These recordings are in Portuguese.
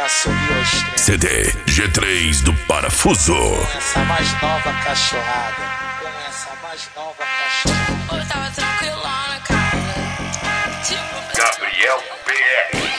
CD G3 do Parafuso. Com essa mais nova cachorrada. Com essa mais nova cachorrada. Eu tava tranquilão na casa. Tipo, Gabriel PR.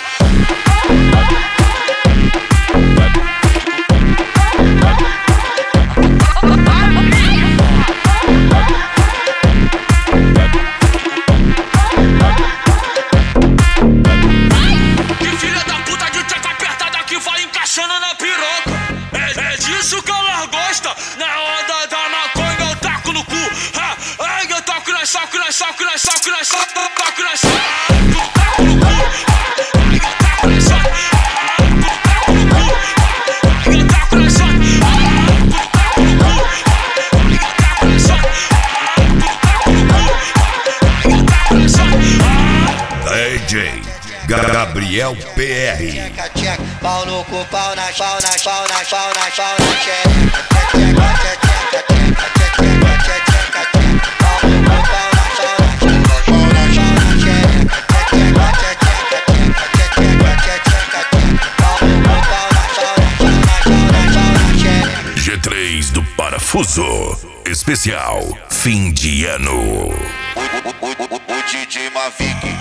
Que filha da puta de tcheca apertada que vai encaixando na piroca. É disso que ela gosta. Na onda da maconha eu taco no cu. Ai, eu toco na soco, na soco, na soco, na soco, toco na soco. Taco no cu. Ai, eu taco na soco. Taco no cu. Ai, eu taco na soco. Taco no cu. Ai, eu taco na soco. Taco no cu. Ai, eu taco na soco. DJ Gabriel PR. Tcheca, tcheca, pau no cu, pau na, pau na, pau na, pau na, pau na tcheca. Tcheca, tcheca, tcheca, tcheca, tcheca, tcheca, pau no cu, pau na, pau na, pau na, pau na tcheca. Tcheca, tcheca, tcheca, tcheca, tcheca, pau no cu, pau na, pau na, pau na, pau na tcheca. G3 do Parafuso. Especial fim de ano. O DJ Mavic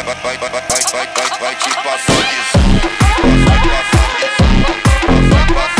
vai te passar de som. Vai passar de som. Vai passar